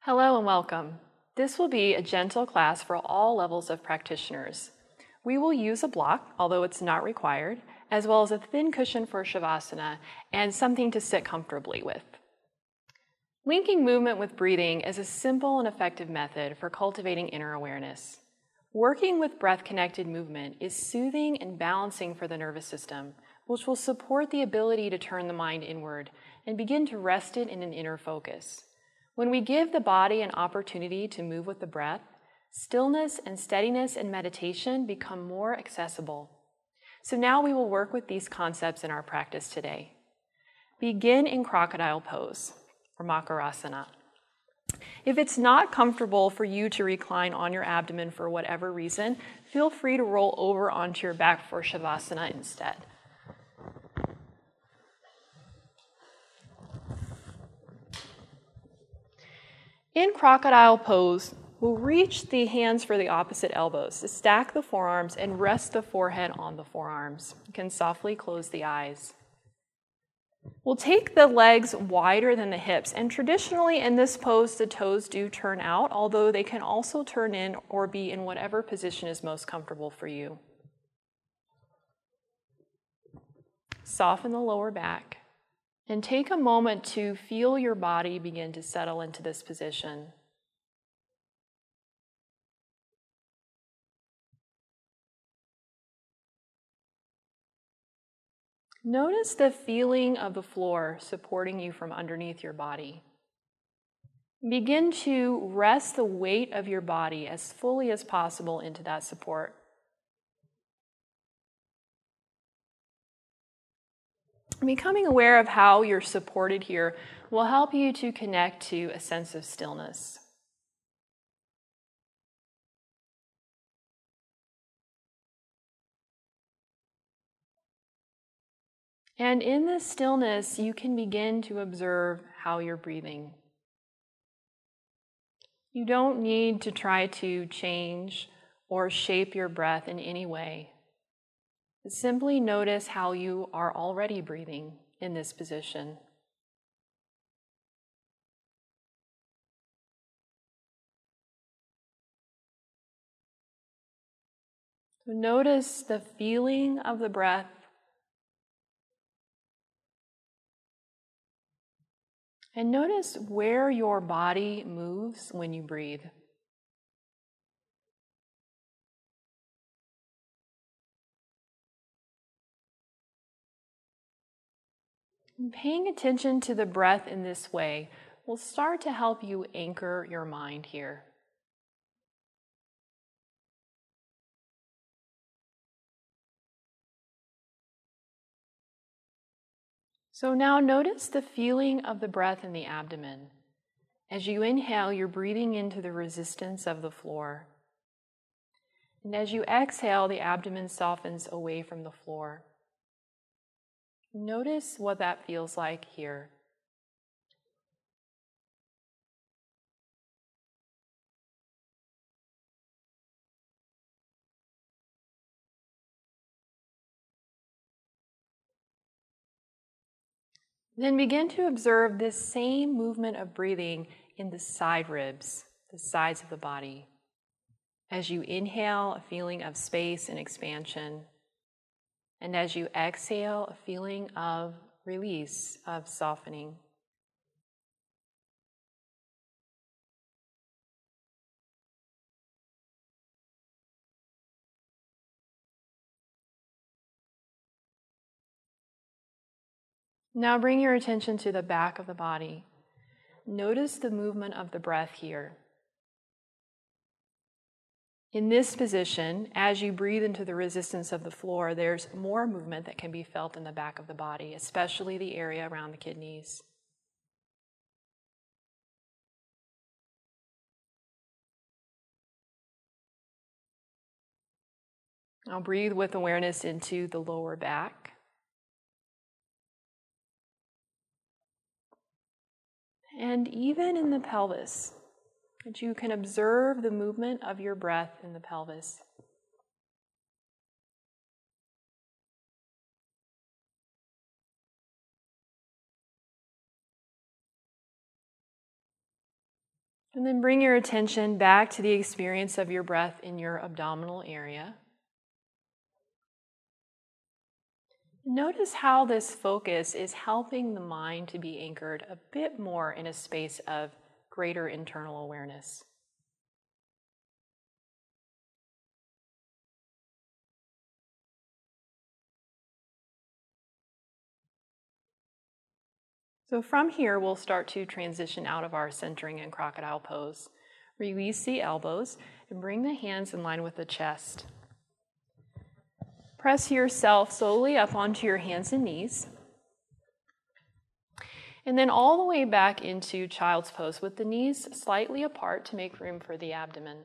Hello and welcome. This will be a gentle class for all levels of practitioners. We will use a block, although it's not required, as well as a thin cushion for Shavasana and something to sit comfortably with. Linking movement with breathing is a simple and effective method for cultivating inner awareness. Working with breath-connected movement is soothing and balancing for the nervous system, which will support the ability to turn the mind inward and begin to rest it in an inner focus. When we give the body an opportunity to move with the breath, stillness and steadiness in meditation become more accessible. So now we will work with these concepts in our practice today. Begin in crocodile pose, or Makarasana. If it's not comfortable for you to recline on your abdomen for whatever reason, feel free to roll over onto your back for Shavasana instead. In crocodile pose, we'll reach the hands for the opposite elbows to stack the forearms and rest the forehead on the forearms. You can softly close the eyes. We'll take the legs wider than the hips, and traditionally in this pose, the toes do turn out, although they can also turn in or be in whatever position is most comfortable for you. Soften the lower back. And take a moment to feel your body begin to settle into this position. Notice the feeling of the floor supporting you from underneath your body. Begin to rest the weight of your body as fully as possible into that support. Becoming aware of how you're supported here will help you to connect to a sense of stillness. And in this stillness, you can begin to observe how you're breathing. You don't need to try to change or shape your breath in any way. Simply notice how you are already breathing in this position. So notice the feeling of the breath. And notice where your body moves when you breathe. And paying attention to the breath in this way will start to help you anchor your mind here. So now notice the feeling of the breath in the abdomen. As you inhale, you're breathing into the resistance of the floor. And as you exhale, the abdomen softens away from the floor. Notice what that feels like here. Then begin to observe this same movement of breathing in the side ribs, the sides of the body. As you inhale, a feeling of space and expansion. And as you exhale, a feeling of release, of softening. Now bring your attention to the back of the body. Notice the movement of the breath here. In this position, as you breathe into the resistance of the floor, there's more movement that can be felt in the back of the body, especially the area around the kidneys. Now breathe with awareness into the lower back. And even in the pelvis, that you can observe the movement of your breath in the pelvis. And then bring your attention back to the experience of your breath in your abdominal area. Notice how this focus is helping the mind to be anchored a bit more in a space of greater internal awareness. So from here, we'll start to transition out of our centering and crocodile pose. Release the elbows and bring the hands in line with the chest. Press yourself slowly up onto your hands and knees. And then all the way back into child's pose with the knees slightly apart to make room for the abdomen.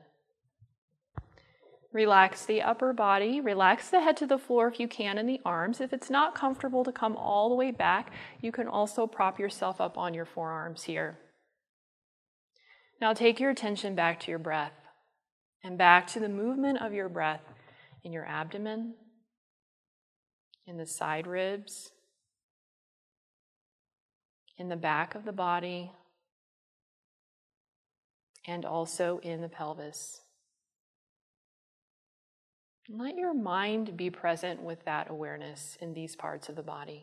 Relax the upper body, relax the head to the floor if you can and the arms. If it's not comfortable to come all the way back, you can also prop yourself up on your forearms here. Now take your attention back to your breath and back to the movement of your breath in your abdomen, in the side ribs, in the back of the body, and also in the pelvis. Let your mind be present with that awareness in these parts of the body.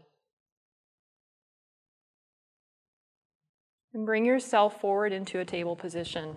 And bring yourself forward into a table position.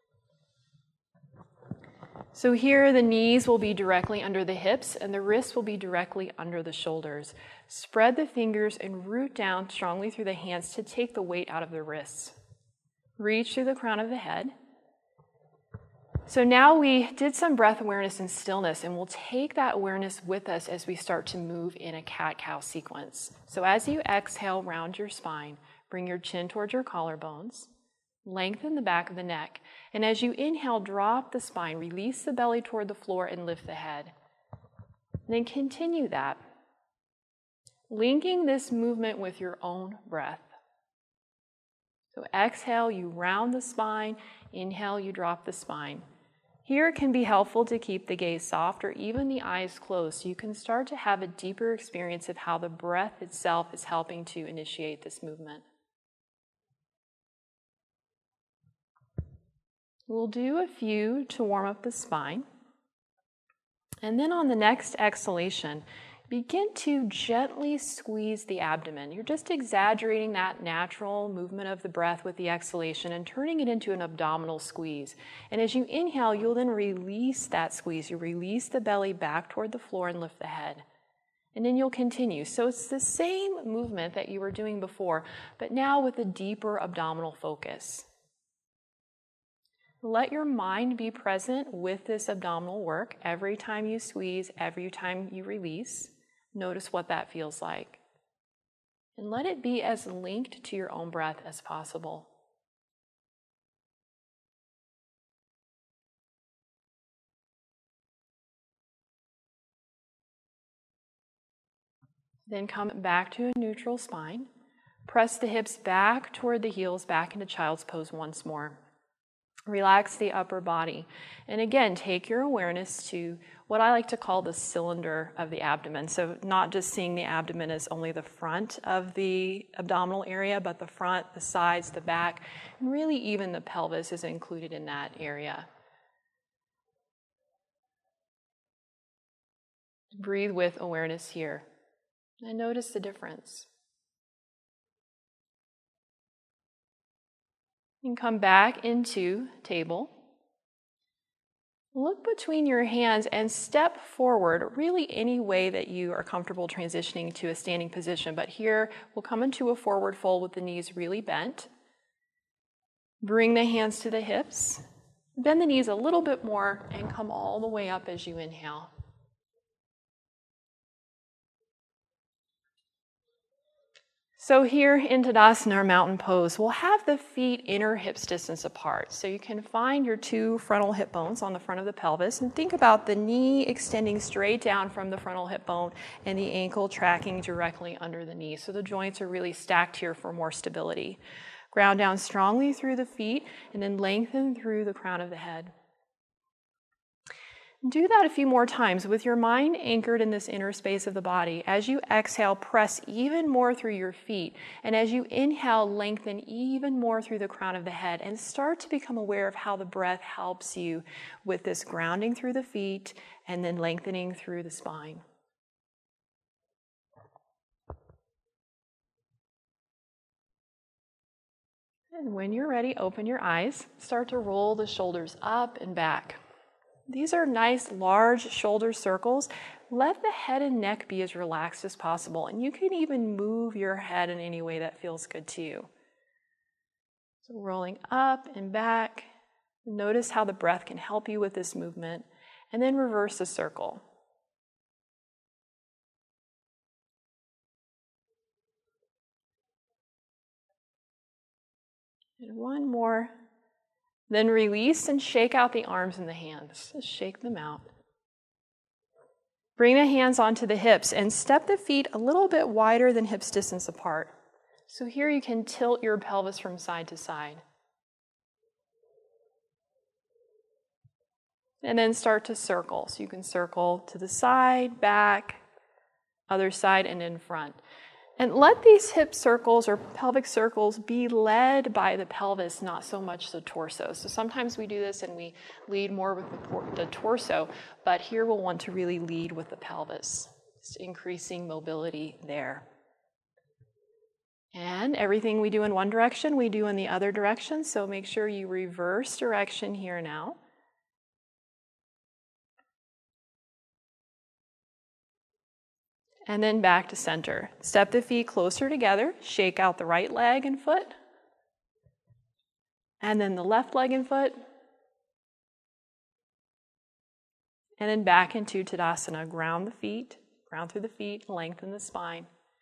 So here the knees will be directly under the hips and the wrists will be directly under the shoulders. Spread the fingers and root down strongly through the hands to take the weight out of the wrists. Reach through the crown of the head. So now we did some breath awareness and stillness, and we'll take that awareness with us as we start to move in a cat-cow sequence. So as you exhale, round your spine, bring your chin towards your collarbones, lengthen the back of the neck, and as you inhale, drop the spine, release the belly toward the floor, and lift the head. And then continue that, linking this movement with your own breath. So exhale, you round the spine, inhale, you drop the spine. Here it can be helpful to keep the gaze soft or even the eyes closed so you can start to have a deeper experience of how the breath itself is helping to initiate this movement. We'll do a few to warm up the spine. And then on the next exhalation, begin to gently squeeze the abdomen. You're just exaggerating that natural movement of the breath with the exhalation and turning it into an abdominal squeeze. And as you inhale, you'll then release that squeeze. You release the belly back toward the floor and lift the head. And then you'll continue. So it's the same movement that you were doing before, but now with a deeper abdominal focus. Let your mind be present with this abdominal work. Every time you squeeze, every time you release, notice what that feels like. And let it be as linked to your own breath as possible. Then come back to a neutral spine. Press the hips back toward the heels, back into child's pose once more. Relax the upper body. And again, take your awareness to what I like to call the cylinder of the abdomen. So not just seeing the abdomen as only the front of the abdominal area, but the front, the sides, the back, and really even the pelvis is included in that area. Breathe with awareness here. And notice the difference. And come back into table. Look between your hands and step forward, really any way that you are comfortable transitioning to a standing position. But here, we'll come into a forward fold with the knees really bent. Bring the hands to the hips. Bend the knees a little bit more and come all the way up as you inhale. So here in Tadasana, or mountain pose, we'll have the feet inner hips distance apart. So you can find your two frontal hip bones on the front of the pelvis and think about the knee extending straight down from the frontal hip bone and the ankle tracking directly under the knee. So the joints are really stacked here for more stability. Ground down strongly through the feet and then lengthen through the crown of the head. Do that a few more times with your mind anchored in this inner space of the body. As you exhale, press even more through your feet. And as you inhale, lengthen even more through the crown of the head and start to become aware of how the breath helps you with this grounding through the feet and then lengthening through the spine. And when you're ready, open your eyes. Start to roll the shoulders up and back. These are nice, large shoulder circles. Let the head and neck be as relaxed as possible, and you can even move your head in any way that feels good to you. So rolling up and back. Notice how the breath can help you with this movement, and then reverse the circle. And one more. Then release and shake out the arms and the hands. Just shake them out. Bring the hands onto the hips and step the feet a little bit wider than hips distance apart. So here you can tilt your pelvis from side to side. And then start to circle. So you can circle to the side, back, other side, and in front. And let these hip circles or pelvic circles be led by the pelvis, not so much the torso. So sometimes we do this and we lead more with the torso, but here we'll want to really lead with the pelvis, just increasing mobility there. And everything we do in one direction, we do in the other direction, so make sure you reverse direction here now. And then back to center. Step the feet closer together. Shake out the right leg and foot. And then the left leg and foot. And then back into Tadasana. Ground the feet, ground through the feet, lengthen the spine.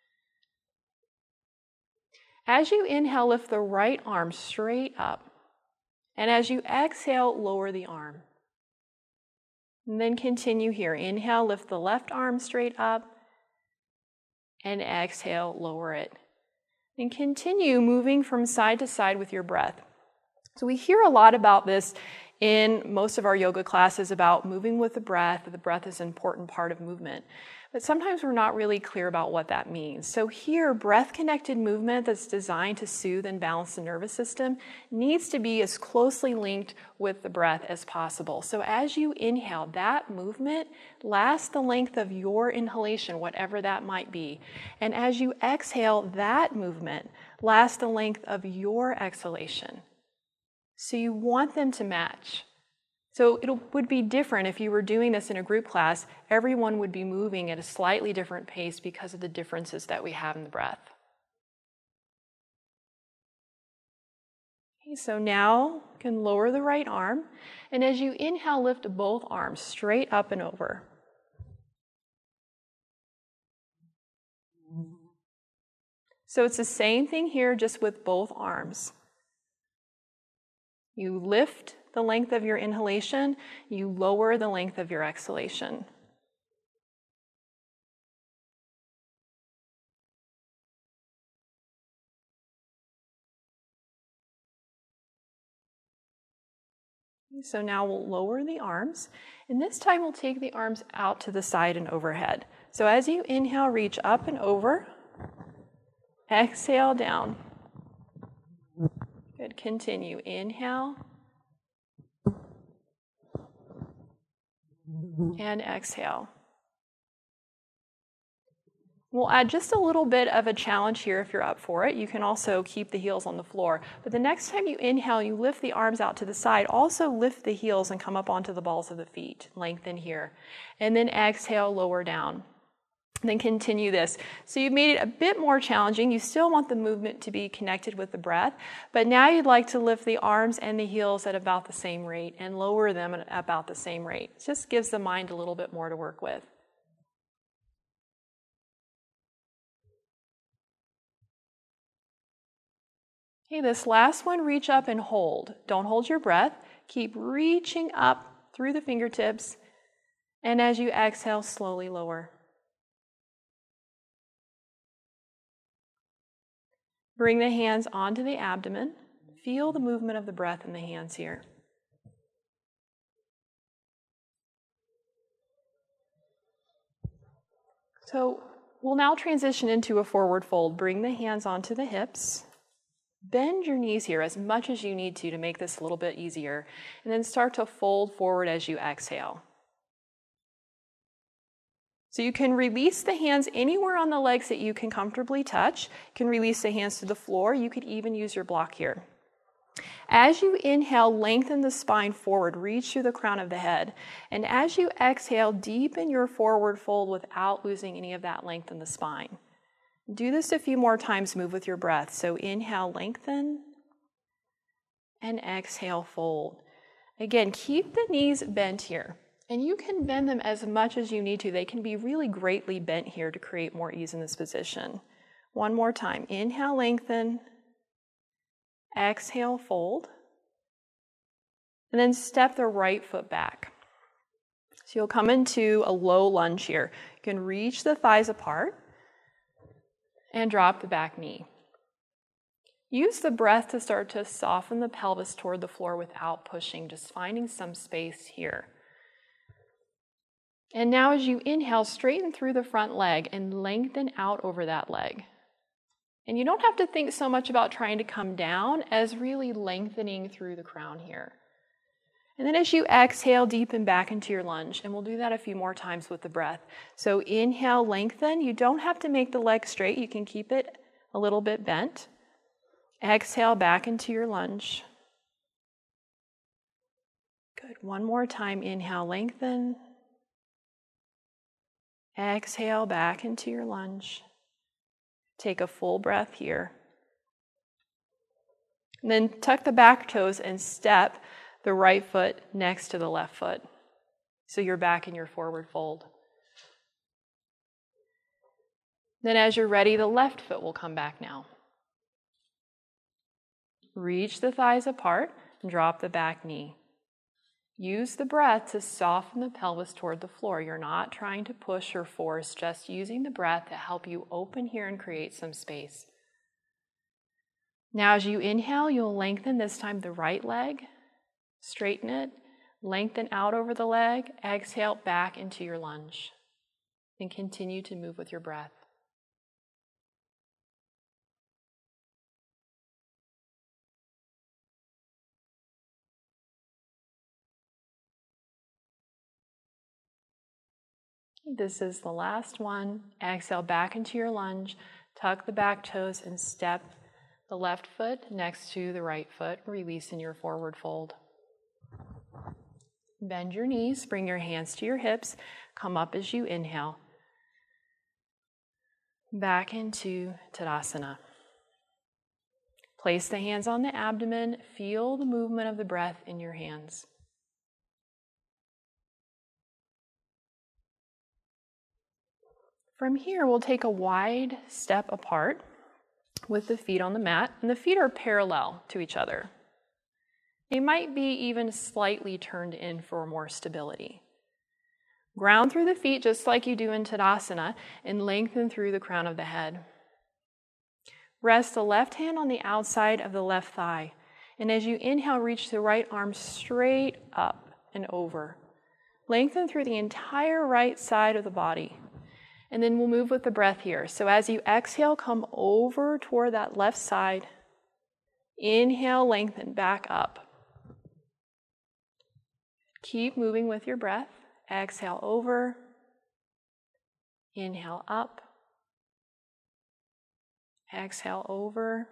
As you inhale, lift the right arm straight up. And as you exhale, lower the arm. And then continue here. Inhale, lift the left arm straight up. And exhale, lower it. And continue moving from side to side with your breath. So we hear a lot about this in most of our yoga classes about moving with the breath. The breath is an important part of movement. But sometimes we're not really clear about what that means. So here, breath-connected movement that's designed to soothe and balance the nervous system needs to be as closely linked with the breath as possible. So as you inhale, that movement lasts the length of your inhalation, whatever that might be. And as you exhale, that movement lasts the length of your exhalation. So you want them to match. So it would be different if you were doing this in a group class. Everyone would be moving at a slightly different pace because of the differences that we have in the breath. Okay, so now you can lower the right arm. And as you inhale, lift both arms straight up and over. So it's the same thing here, just with both arms. You lift the length of your inhalation, you lower the length of your exhalation. So now we'll lower the arms, and this time we'll take the arms out to the side and overhead. So as you inhale, reach up and over, exhale down. Good, continue. Inhale and exhale. We'll add just a little bit of a challenge here if you're up for it. You can also keep the heels on the floor. But the next time you inhale, you lift the arms out to the side. Also lift the heels and come up onto the balls of the feet. Lengthen here. And then exhale, lower down. And then continue this. So you've made it a bit more challenging. You still want the movement to be connected with the breath, but now you'd like to lift the arms and the heels at about the same rate and lower them at about the same rate. It just gives the mind a little bit more to work with. Okay, this last one, reach up and hold. Don't hold your breath. Keep reaching up through the fingertips, and as you exhale, slowly lower. Bring the hands onto the abdomen. Feel the movement of the breath in the hands here. So we'll now transition into a forward fold. Bring the hands onto the hips. Bend your knees here as much as you need to make this a little bit easier. And then start to fold forward as you exhale. So you can release the hands anywhere on the legs that you can comfortably touch. You can release the hands to the floor. You could even use your block here. As you inhale, lengthen the spine forward, reach through the crown of the head. And as you exhale, deepen your forward fold without losing any of that length in the spine. Do this a few more times, move with your breath. So inhale, lengthen, and exhale, fold. Again, keep the knees bent here. And you can bend them as much as you need to. They can be really greatly bent here to create more ease in this position. One more time. Inhale, lengthen. Exhale, fold. And then step the right foot back. So you'll come into a low lunge here. You can reach the thighs apart and drop the back knee. Use the breath to start to soften the pelvis toward the floor without pushing, just finding some space here. And now as you inhale, straighten through the front leg and lengthen out over that leg. And you don't have to think so much about trying to come down as really lengthening through the crown here. And then as you exhale, deepen back into your lunge. And we'll do that a few more times with the breath. So inhale, lengthen. You don't have to make the leg straight. You can keep it a little bit bent. Exhale, back into your lunge. Good. One more time. Inhale, lengthen. Exhale, back into your lunge. Take a full breath here. And then tuck the back toes and step the right foot next to the left foot. So you're back in your forward fold. Then as you're ready, the left foot will come back now. Reach the thighs apart and drop the back knee. Use the breath to soften the pelvis toward the floor. You're not trying to push or force, just using the breath to help you open here and create some space. Now as you inhale, you'll lengthen this time the right leg, straighten it, lengthen out over the leg, exhale back into your lunge. And continue to move with your breath. This is the last one. Exhale back into your lunge. Tuck the back toes and step the left foot next to the right foot, releasing your forward fold. Bend your knees, bring your hands to your hips, come up as you inhale. Back into Tadasana. Place the hands on the abdomen, feel the movement of the breath in your hands. From here, we'll take a wide step apart with the feet on the mat, and the feet are parallel to each other. They might be even slightly turned in for more stability. Ground through the feet just like you do in Tadasana, and lengthen through the crown of the head. Rest the left hand on the outside of the left thigh, and as you inhale, reach the right arm straight up and over. Lengthen through the entire right side of the body. And then we'll move with the breath here. So as you exhale, come over toward that left side. Inhale, lengthen, back up. Keep moving with your breath. Exhale over. Inhale up. Exhale over.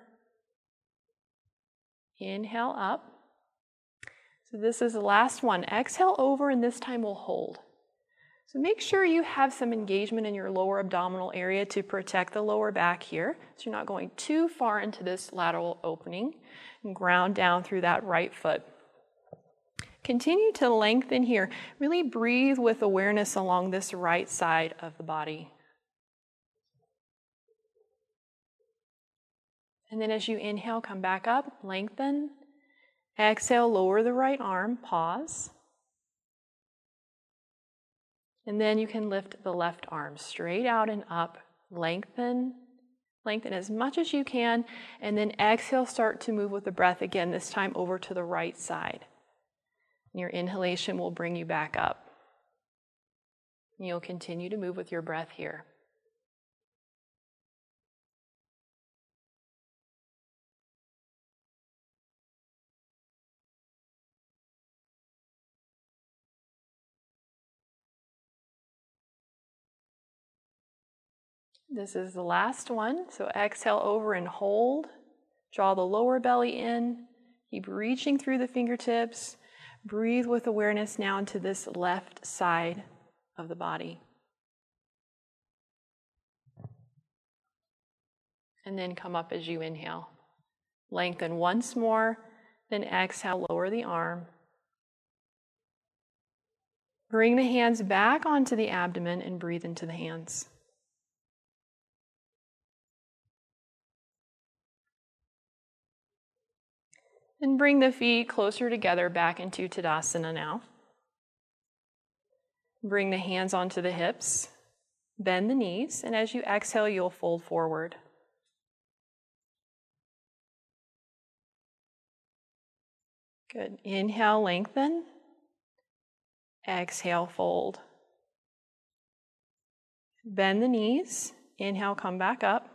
Inhale up. So this is the last one. Exhale over, and this time we'll hold. So make sure you have some engagement in your lower abdominal area to protect the lower back here. So you're not going too far into this lateral opening. And ground down through that right foot. Continue to lengthen here. Really breathe with awareness along this right side of the body. And then as you inhale, come back up, lengthen. Exhale, lower the right arm, pause. And then you can lift the left arm straight out and up, lengthen as much as you can, and then exhale, start to move with the breath again, this time over to the right side. And your inhalation will bring you back up. And you'll continue to move with your breath here. This is the last one. So exhale over and hold. Draw the lower belly in. Keep reaching through the fingertips. Breathe with awareness now into this left side of the body. And then come up as you inhale. Lengthen once more, then exhale, lower the arm. Bring the hands back onto the abdomen and breathe into the hands. And bring the feet closer together back into Tadasana now. Bring the hands onto the hips. Bend the knees, and as you exhale, you'll fold forward. Good. Inhale, lengthen. Exhale, fold. Bend the knees. Inhale, come back up.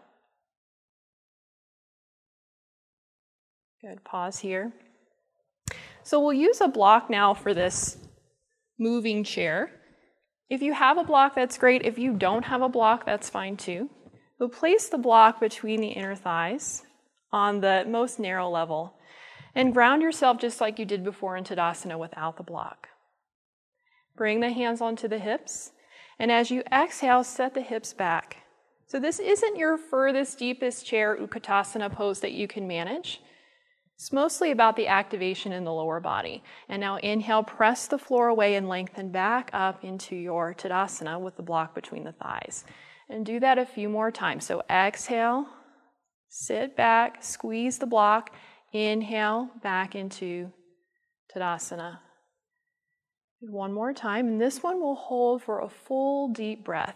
Good. Pause here. So we'll use a block now for this moving chair. If you have a block, that's great. If you don't have a block, that's fine too. We'll place the block between the inner thighs on the most narrow level and ground yourself just like you did before in Tadasana without the block. Bring the hands onto the hips, and as you exhale, set the hips back. So this isn't your furthest, deepest chair Utkatasana pose that you can manage. It's mostly about the activation in the lower body. And now inhale, press the floor away and lengthen back up into your Tadasana with the block between the thighs. And do that a few more times. So exhale, sit back, squeeze the block, inhale, back into Tadasana. One more time, and this one will hold for a full deep breath.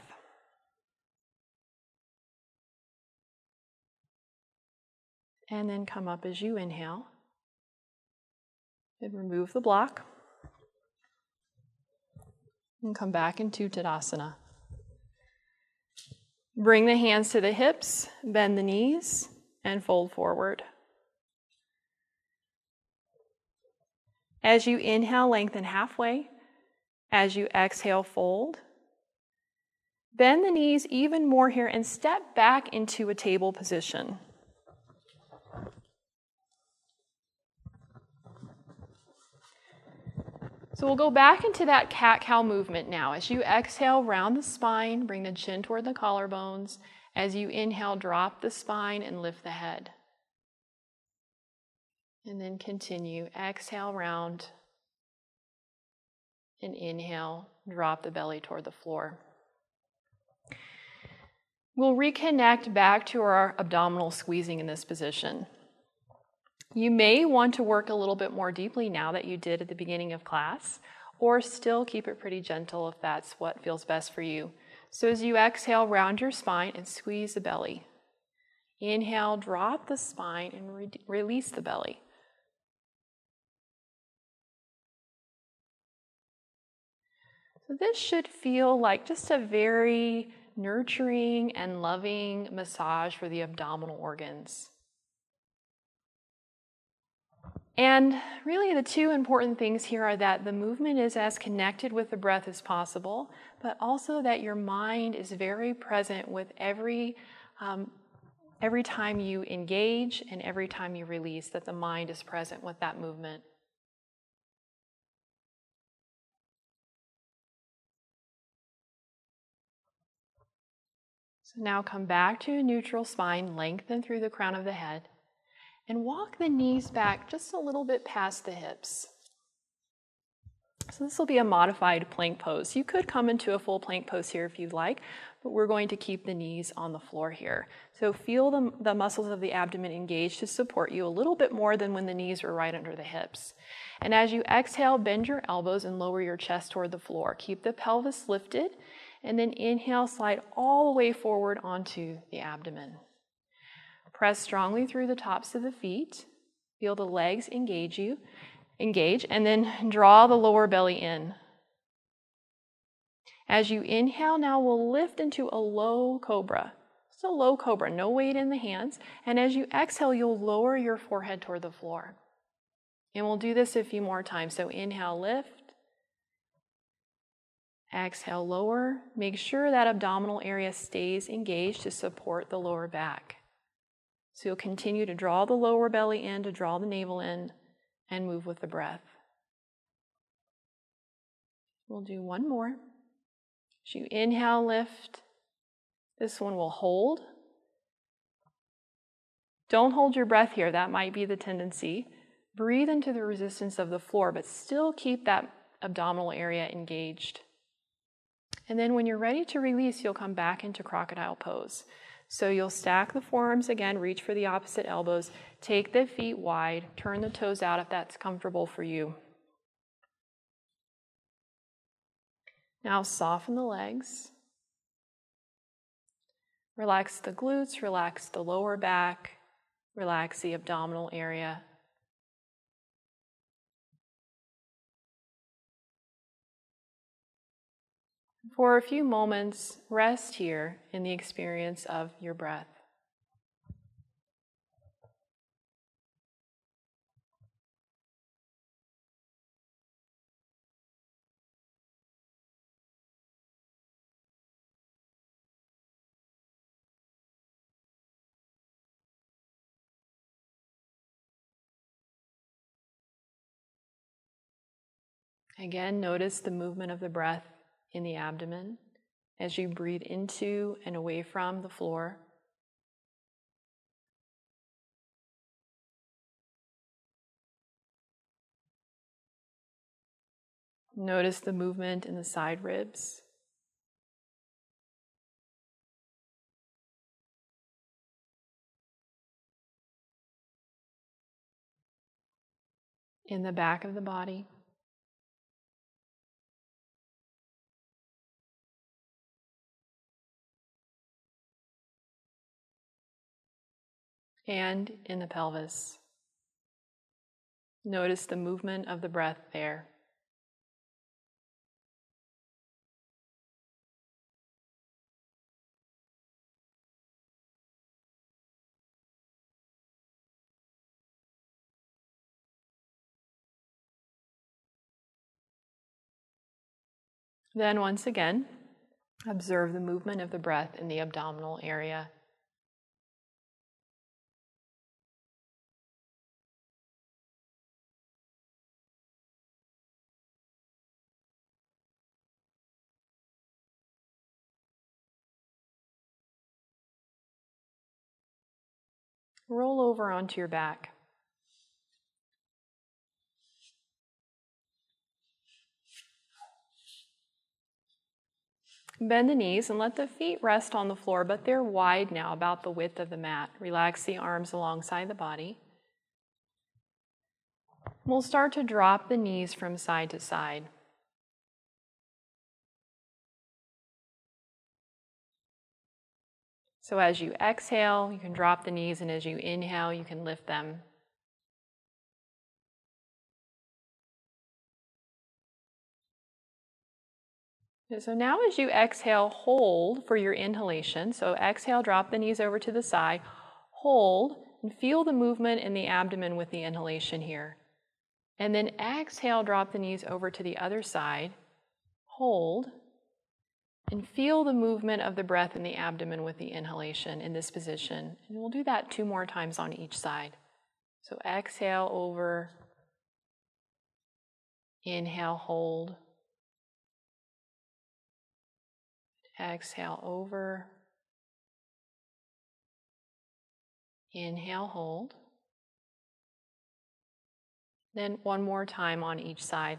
And then come up as you inhale. And remove the block. And come back into Tadasana. Bring the hands to the hips, bend the knees, and fold forward. As you inhale, lengthen halfway. As you exhale, fold. Bend the knees even more here and step back into a table position. So we'll go back into that cat-cow movement now. As you exhale, round the spine, bring the chin toward the collarbones. As you inhale, drop the spine and lift the head. And then continue. Exhale, round. And inhale, drop the belly toward the floor. We'll reconnect back to our abdominal squeezing in this position. You may want to work a little bit more deeply now that you did at the beginning of class, or still keep it pretty gentle if that's what feels best for you. So as you exhale, round your spine and squeeze the belly. Inhale, drop the spine and release the belly. So this should feel like just a very nurturing and loving massage for the abdominal organs. And really the two important things here are that the movement is as connected with the breath as possible, but also that your mind is very present with every time you engage and every time you release, that the mind is present with that movement. So now come back to a neutral spine, lengthen through the crown of the head, and walk the knees back just a little bit past the hips. So this will be a modified plank pose. You could come into a full plank pose here if you'd like, but we're going to keep the knees on the floor here. So feel the muscles of the abdomen engaged to support you a little bit more than when the knees were right under the hips. And as you exhale, bend your elbows and lower your chest toward the floor. Keep the pelvis lifted, and then inhale, slide all the way forward onto the abdomen. Press strongly through the tops of the feet. Feel the legs engage, and then draw the lower belly in. As you inhale, now we'll lift into a low cobra. It's a low cobra, no weight in the hands. And as you exhale, you'll lower your forehead toward the floor. And we'll do this a few more times. So inhale, lift. Exhale, lower. Make sure that abdominal area stays engaged to support the lower back. So you'll continue to draw the lower belly in, to draw the navel in, and move with the breath. We'll do one more. As you inhale, lift. This one will hold. Don't hold your breath here. That might be the tendency. Breathe into the resistance of the floor, but still keep that abdominal area engaged. And then when you're ready to release, you'll come back into crocodile pose. So you'll stack the forearms again, reach for the opposite elbows, take the feet wide, turn the toes out if that's comfortable for you. Now soften the legs. Relax the glutes, relax the lower back, relax the abdominal area. For a few moments, rest here in the experience of your breath. Again, notice the movement of the breath in the abdomen as you breathe into and away from the floor. Notice the movement in the side ribs. In the back of the body. And in the pelvis. Notice the movement of the breath there. Then once again, observe the movement of the breath in the abdominal area. Roll over onto your back. Bend the knees and let the feet rest on the floor, but they're wide now, about the width of the mat. Relax the arms alongside the body. We'll start to drop the knees from side to side. So as you exhale, you can drop the knees, and as you inhale, you can lift them. So now as you exhale, hold for your inhalation. So exhale, drop the knees over to the side, hold, and feel the movement in the abdomen with the inhalation here. And then exhale, drop the knees over to the other side, hold, and feel the movement of the breath in the abdomen with the inhalation in this position. And we'll do that 2 more times on each side. So exhale over, inhale, hold. Exhale over, inhale, hold. Then 1 more time on each side.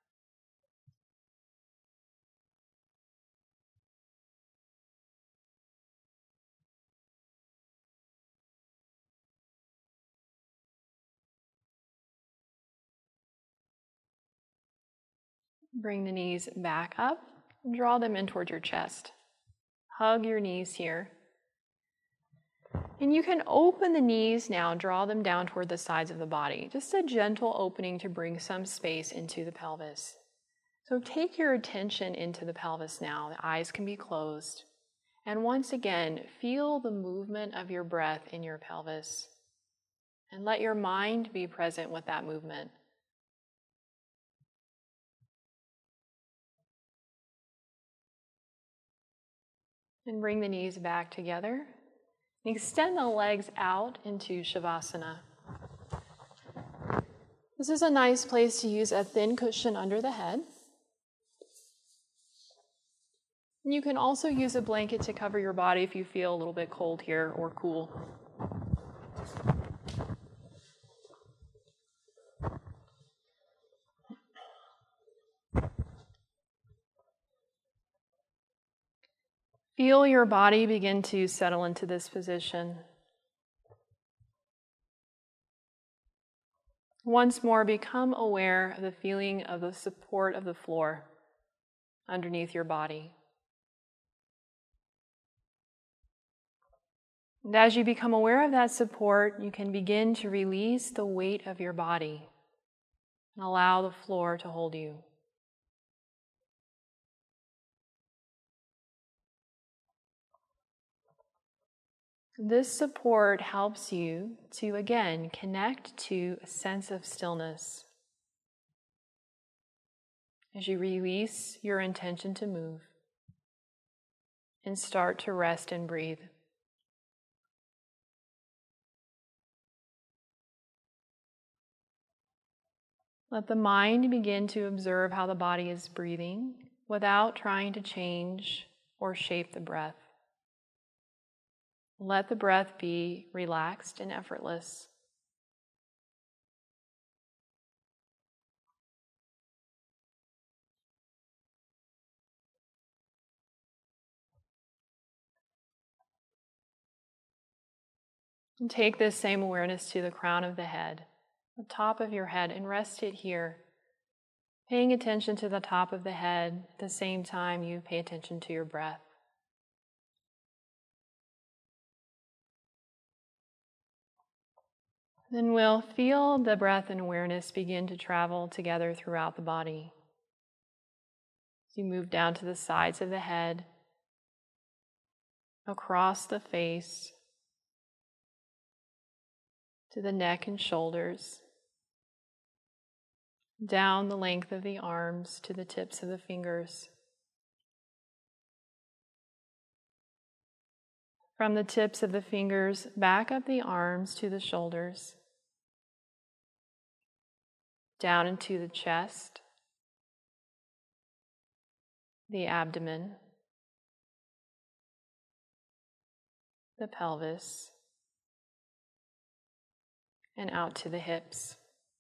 Bring the knees back up and draw them in toward your chest. Hug your knees here. And you can open the knees now, draw them down toward the sides of the body. Just a gentle opening to bring some space into the pelvis. So take your attention into the pelvis now. The eyes can be closed. And once again, feel the movement of your breath in your pelvis. And let your mind be present with that movement. And bring the knees back together. Extend the legs out into Shavasana. This is a nice place to use a thin cushion under the head. You can also use a blanket to cover your body if you feel a little bit cold here or cool. Feel your body begin to settle into this position. Once more, become aware of the feeling of the support of the floor underneath your body. And as you become aware of that support, you can begin to release the weight of your body and allow the floor to hold you. This support helps you to, again, connect to a sense of stillness as you release your intention to move and start to rest and breathe. Let the mind begin to observe how the body is breathing without trying to change or shape the breath. Let the breath be relaxed and effortless. And take this same awareness to the crown of the head, the top of your head, and rest it here. Paying attention to the top of the head at the same time you pay attention to your breath. Then we'll feel the breath and awareness begin to travel together throughout the body. As you move down to the sides of the head, across the face, to the neck and shoulders, down the length of the arms to the tips of the fingers. From the tips of the fingers back up the arms to the shoulders, down into the chest, the abdomen, the pelvis, and out to the hips.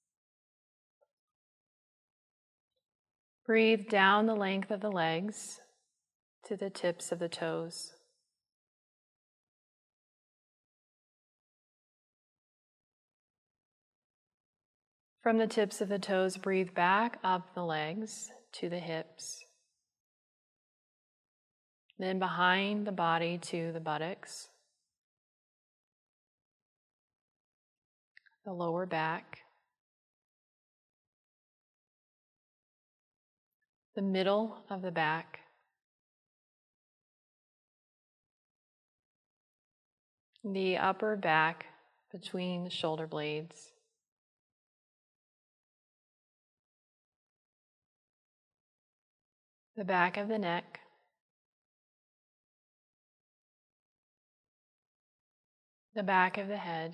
Breathe down the length of the legs to the tips of the toes. From the tips of the toes, breathe back up the legs to the hips. Then behind the body to the buttocks, the lower back, the middle of the back, the upper back between the shoulder blades, the back of the neck, the back of the head,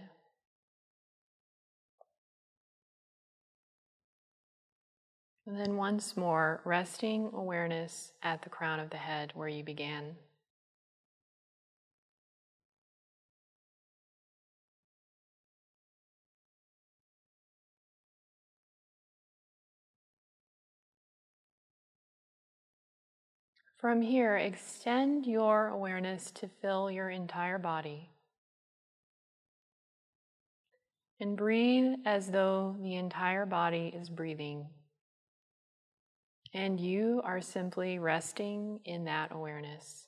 and then once more, resting awareness at the crown of the head where you began. From here, extend your awareness to fill your entire body. And breathe as though the entire body is breathing. And you are simply resting in that awareness.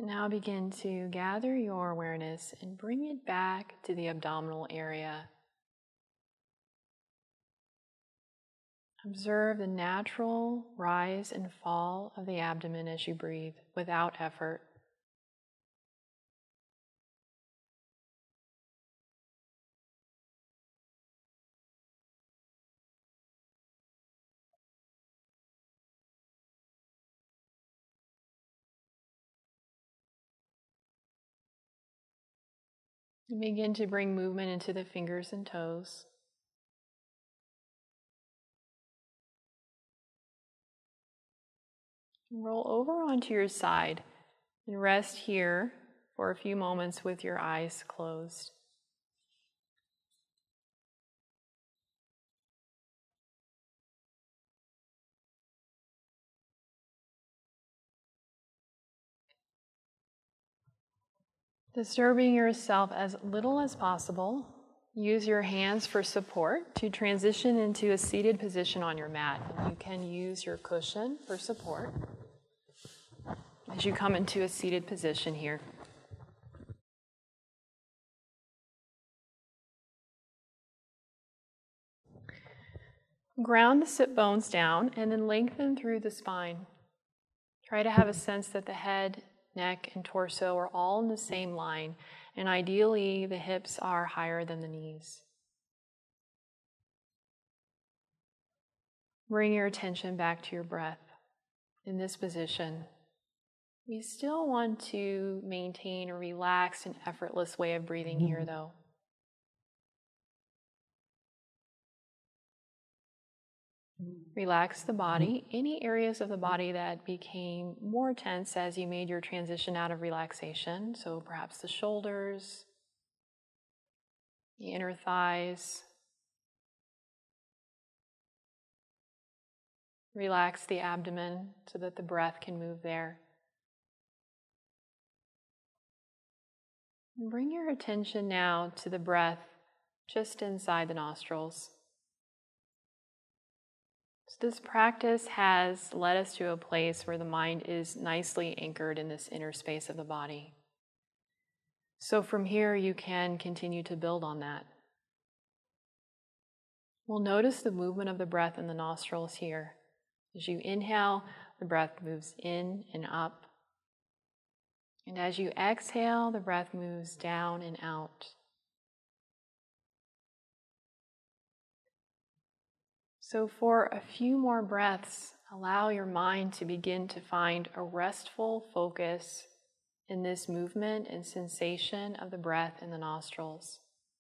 Now begin to gather your awareness and bring it back to the abdominal area. Observe the natural rise and fall of the abdomen as you breathe without effort. And begin to bring movement into the fingers and toes. Roll over onto your side and rest here for a few moments with your eyes closed. Disturbing yourself as little as possible. Use your hands for support to transition into a seated position on your mat. You can use your cushion for support as you come into a seated position here. Ground the sit bones down and then lengthen through the spine. Try to have a sense that the head, neck, and torso are all in the same line, and ideally the hips are higher than the knees. Bring your attention back to your breath. In this position, we still want to maintain a relaxed and effortless way of breathing here, though. Relax the body. Any areas of the body that became more tense as you made your transition out of relaxation, so perhaps the shoulders, the inner thighs. Relax the abdomen so that the breath can move there. And bring your attention now to the breath just inside the nostrils. So this practice has led us to a place where the mind is nicely anchored in this inner space of the body. So from here, you can continue to build on that. We'll notice the movement of the breath in the nostrils here. As you inhale, the breath moves in and up. And as you exhale, the breath moves down and out. So for a few more breaths, allow your mind to begin to find a restful focus in this movement and sensation of the breath in the nostrils.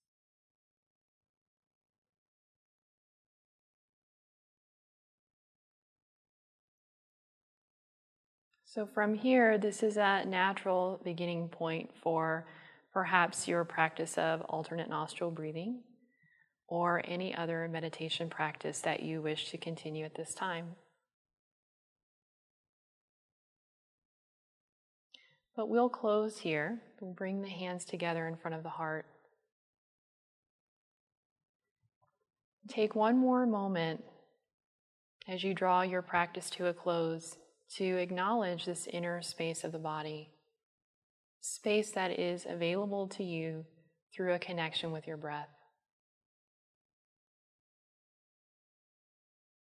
So from here, this is a natural beginning point for perhaps your practice of alternate nostril breathing or any other meditation practice that you wish to continue at this time. But we'll close here. We'll bring the hands together in front of the heart. Take one more moment as you draw your practice to a close to acknowledge this inner space of the body, space that is available to you through a connection with your breath.